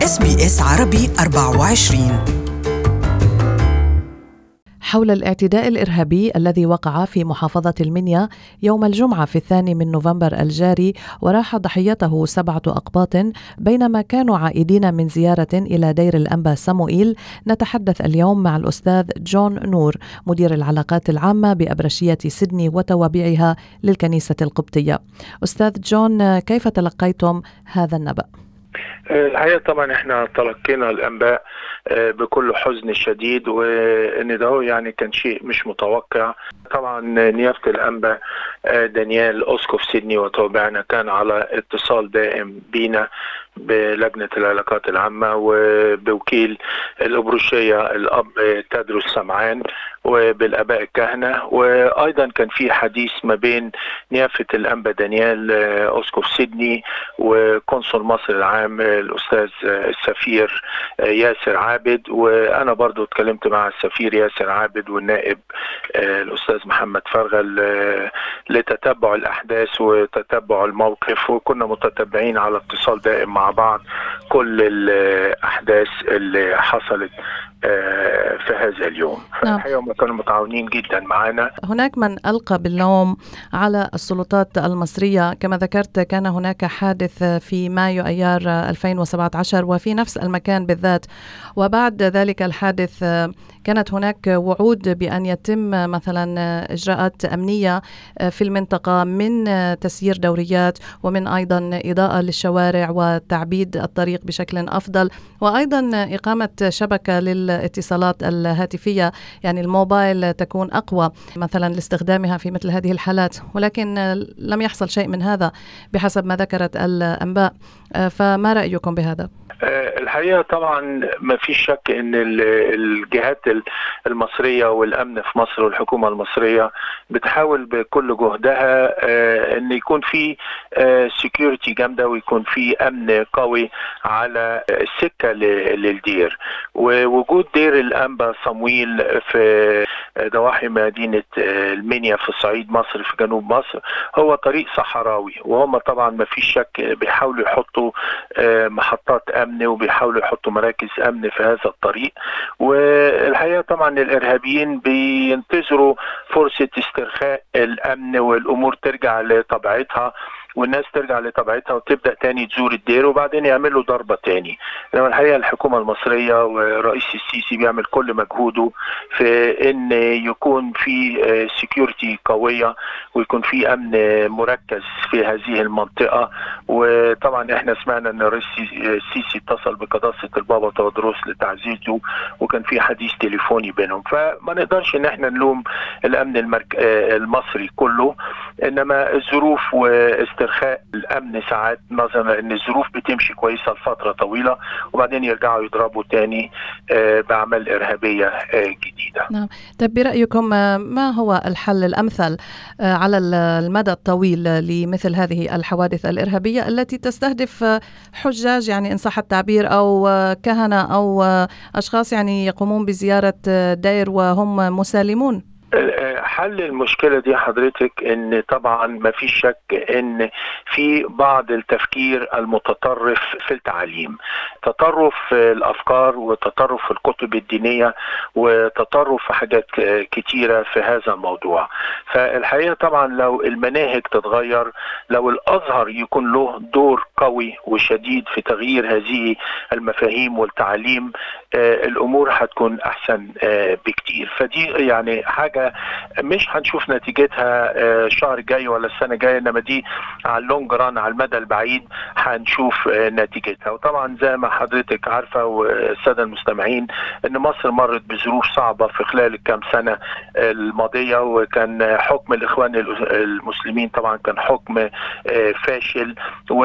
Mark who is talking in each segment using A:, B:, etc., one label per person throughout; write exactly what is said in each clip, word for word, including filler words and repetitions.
A: إس بي إس عربي أربعة وعشرين.
B: حول الاعتداء الإرهابي الذي وقع في محافظة المنيا يوم الجمعة في الثاني من نوفمبر الجاري وراح ضحيته سبعة أقباط بينما كانوا عائدين من زيارة إلى دير الأنبا سموئيل، نتحدث اليوم مع الأستاذ جون نور مدير العلاقات العامة بأبرشية سيدني وتوابعها للكنيسة القبطية. أستاذ جون، كيف تلقيتم هذا النبأ؟
C: الحقيقة طبعا احنا تلقينا الأنباء بكل حزن شديد، وان ده يعني كان شيء مش متوقع. طبعا نيافة الأنبا دانيال أسقف سيدني وتوابعنا كان على اتصال دائم بينا بلجنة العلاقات العامة وبوكيل الأبروشية الأب تدرس سمعان وبالآباء الكهنة، وأيضا كان في حديث ما بين نيافة الأنبا دانيال أسقف سيدني وقنصل مصر العام الأستاذ السفير ياسر عابد، وأنا برضو اتكلمت مع السفير ياسر عابد والنائب الأستاذ محمد فرغل لتتبع الأحداث وتتبع الموقف، وكنا متتبعين على اتصال دائم مع بعض كل الأحداث اللي حصلت في هذا اليوم. الحقيقة هم كانوا متعاونين جدا معنا.
B: هناك من ألقى باللوم على السلطات المصرية، كما ذكرت كان هناك حادث في مايو أيار ألفين وسبعة عشر وفي نفس المكان بالذات، وبعد ذلك الحادث كانت هناك وعود بأن يتم مثلا إجراءات أمنية في المنطقة من تسيير دوريات ومن أيضا إضاءة للشوارع وتعبيد الطريق بشكل أفضل، وأيضا إقامة شبكة للاتصالات الهاتفية، يعني الموبايل تكون أقوى مثلا لاستخدامها في مثل هذه الحالات، ولكن لم يحصل شيء من هذا بحسب ما ذكرت الأنباء. فما رأيكم بهذا؟
C: الحقيقة طبعا ما فيش شك ان الجهات المصرية والامن في مصر والحكومة المصرية بتحاول بكل جهدها ان يكون في سيكيورتي جامدة ويكون في امن قوي على السكة للدير، ووجود دير الأنبا صمويل في ضواحي مدينة المنيا في الصعيد مصر في جنوب مصر هو طريق صحراوي، وهم طبعا ما فيش شك بيحاولوا يحطوا محطات امن وبيحاولوا يحطوا مراكز امن في هذا الطريق. والحقيقة طبعا الارهابيين بينتظروا فرصة استرخاء الامن والامور ترجع لطبيعتها والناس ترجع لطبيعتها وتبدأ تاني تزور الدير وبعدين يعملوا ضربة تاني. لما الحقيقة الحكومة المصرية ورئيس السيسي بيعمل كل مجهوده في ان يكون في سيكيورتي قوية ويكون في امن مركز في هذه المنطقة. وطبعا احنا سمعنا ان الرئيس السيسي اتصل بقداسة البابا تودروس لتعزيزه وكان في حديث تليفوني بينهم، فما نقدرش ان احنا نلوم الامن المرك... المصري كله، انما الظروف واست استرخاء الامن ساعات نظرا ان الظروف بتمشي كويسه لفتره طويله وبعدين يرجعوا يضربوا تاني باعمال ارهابيه جديده.
B: نعم، طيب برايكم ما هو الحل الامثل على المدى الطويل لمثل هذه الحوادث الارهابيه التي تستهدف حجاج، يعني ان صح التعبير، او كهنه او اشخاص يعني يقومون بزياره دير وهم مسالمون؟
C: حل المشكلة دي حضرتك ان طبعا ما في شك ان في بعض التفكير المتطرف في التعليم، تطرف في الافكار وتطرف في الكتب الدينية وتطرف في حاجات كتيرة في هذا الموضوع. فالحقيقة طبعا لو المناهج تتغير، لو الازهر يكون له دور قوي وشديد في تغيير هذه المفاهيم والتعليم، الامور هتكون احسن بكتير. فدي يعني حاجة مش هنشوف نتيجتها الشهر الجاي ولا السنة الجاية، انما دي على اللونج ران على المدى البعيد هنشوف نتيجتها. وطبعا زي ما حضرتك عارفة والسادة المستمعين ان مصر مرت بظروف صعبة في خلال الكام سنة الماضية، وكان حكم الاخوان المسلمين طبعا كان حكم فاشل،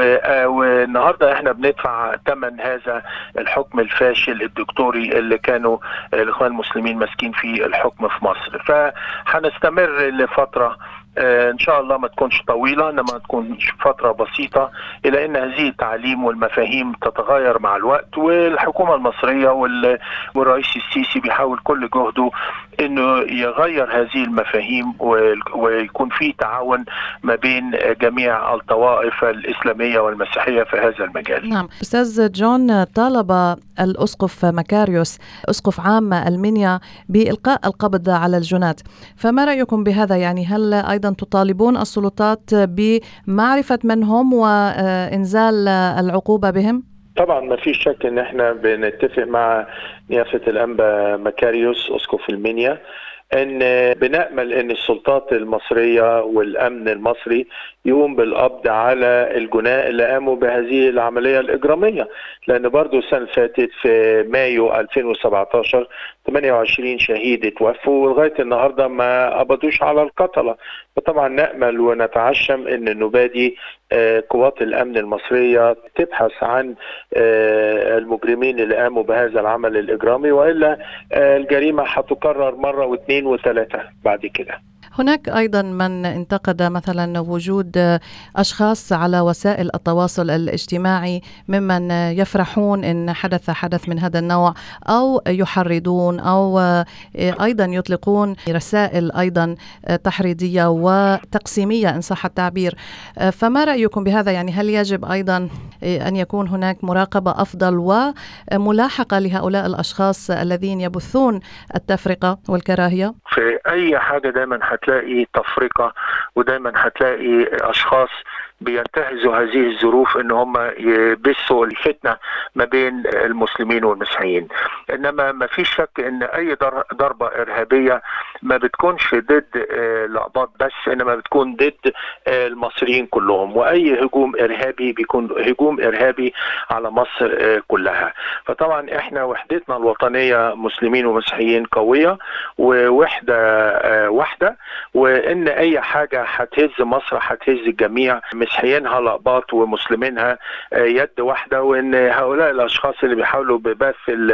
C: والنهاردة احنا بندفع ثمن هذا الحكم الفاشل الدكتوري اللي كانوا الاخوان المسلمين ماسكين فيه الحكم في مصر. فهنستمر لفترة إن شاء الله ما تكونش طويلة، إنما تكون فترة بسيطة، إلى أن هذه التعليم والمفاهيم تتغير مع الوقت. والحكومة المصرية والرئيس السيسي بيحاول كل جهده إنه يغير هذه المفاهيم ويكون في تعاون ما بين جميع الطوائف الإسلامية والمسيحية في هذا المجال.
B: نعم أستاذ جون، طالب الأسقف مكاريوس أسقف عام المنيا بإلقاء القبض على الجنات، فما رأيكم بهذا؟ يعني هل أيضا تطالبون السلطات بمعرفة من هم وإنزال العقوبة بهم؟
C: طبعا ما في شك ان احنا بنتفق مع نيافة الأنبا مكاريوس أسقف المنيا ان بنأمل ان السلطات المصرية والأمن المصري يقوم بالقبض على الجناة اللي قاموا بهذه العملية الإجرامية، لأن برضو السنة اللي فاتت في مايو ألفين وسبعة عشر ثمانية وعشرين شهيد اتوفوا ولغاية النهاردة ما قبضوش على القتلة. فطبعا نأمل ونتعشم ان النبادي قوات الأمن المصرية تبحث عن المجرمين اللي قاموا بهذا العمل الإجرامي، وإلا الجريمة هتكرر مرة واثنين وثلاثة بعد كده.
B: هناك أيضا من انتقد مثلا وجود أشخاص على وسائل التواصل الاجتماعي ممن يفرحون إن حدث حدث من هذا النوع، أو يحرضون أو أيضا يطلقون رسائل أيضا تحريضية وتقسيمية إن صح التعبير. فما رأيكم بهذا؟ يعني هل يجب أيضا أن يكون هناك مراقبة أفضل وملاحقة لهؤلاء الأشخاص الذين يبثون التفرقة والكراهية؟
C: في أي حاجة دائما هتلاقي تفرقة، ودايما هتلاقي أشخاص بينتهزوا هذه الظروف ان هم يبثوا الفتنة ما بين المسلمين والمسيحيين. انما ما فيش شك ان اي ضربة ارهابية ما بتكونش ضد الأقباط بس، انما بتكون ضد المصريين كلهم، واي هجوم ارهابي بيكون هجوم ارهابي على مصر كلها. فطبعا احنا وحدتنا الوطنية مسلمين ومسيحيين قوية ووحدة واحدة، وان اي حاجة هتهز مصر هتهز الجميع، مسيحيينها الأقباط ومسلمينها يد واحدة، وان هؤلاء الاشخاص اللي بيحاولوا ببث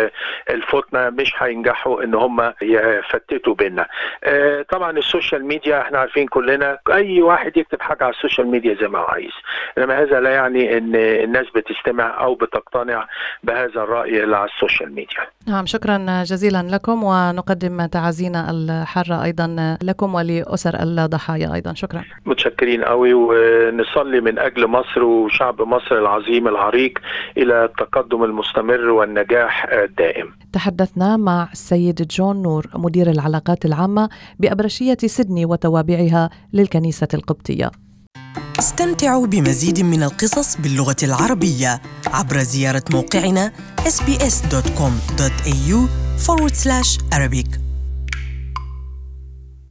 C: الفتنة مش هينجحوا ان هم يفتتوا بينا. طبعا السوشيال ميديا احنا عارفين كلنا اي واحد يكتب حاجة على السوشيال ميديا زي ما هو عايز، انما هذا لا يعني ان الناس بتستمع او بتقتنع بهذا الرأي اللي على السوشيال ميديا.
B: نعم شكرا جزيلا لكم، ونقدم تعازينا الحارة ايضا لكم ولأسر الضحايا ايضا. شكرا.
C: متشكرين قوي، ونصلي من اجل مصر وشعب مصر العظيم العريق الى التقدم المستمر والنجاح الدائم.
B: تحدثنا مع السيد جون نور مدير العلاقات العامة بأبرشية سيدني وتوابعها للكنيسة القبطية.
A: استمتعوا بمزيد من القصص باللغة العربية عبر زيارة موقعنا إس بي إس دوت كوم دوت إيه يو forward slash Arabic.